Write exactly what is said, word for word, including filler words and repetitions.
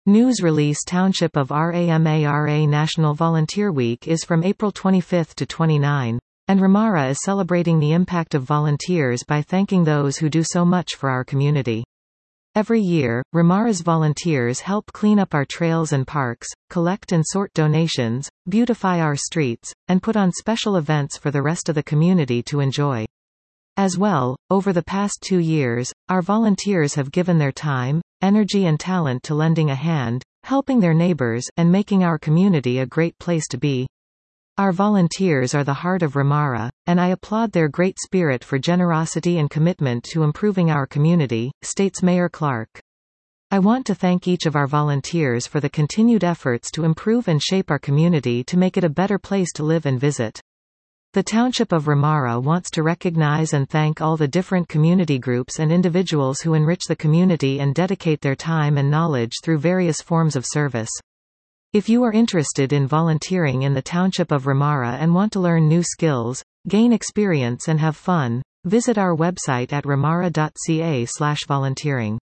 News release Township of Ramara National Volunteer Week is from April twenty-fifth to twenty-ninth, and Ramara is celebrating the impact of volunteers by thanking those who do so much for our community. Every year, Ramara's volunteers help clean up our trails and parks, collect and sort donations, beautify our streets, and put on special events for the rest of the community to enjoy. As well, over the past two years, our volunteers have given their time, energy and talent to lending a hand, helping their neighbors, and making our community a great place to be. Our volunteers are the heart of Ramara, and I applaud their great spirit for generosity and commitment to improving our community, states Mayor Clark. I want to thank each of our volunteers for the continued efforts to improve and shape our community to make it a better place to live and visit. The Township of Ramara wants to recognize and thank all the different community groups and individuals who enrich the community and dedicate their time and knowledge through various forms of service. If you are interested in volunteering in the Township of Ramara and want to learn new skills, gain experience and have fun, visit our website at ramara dot c a slash volunteering.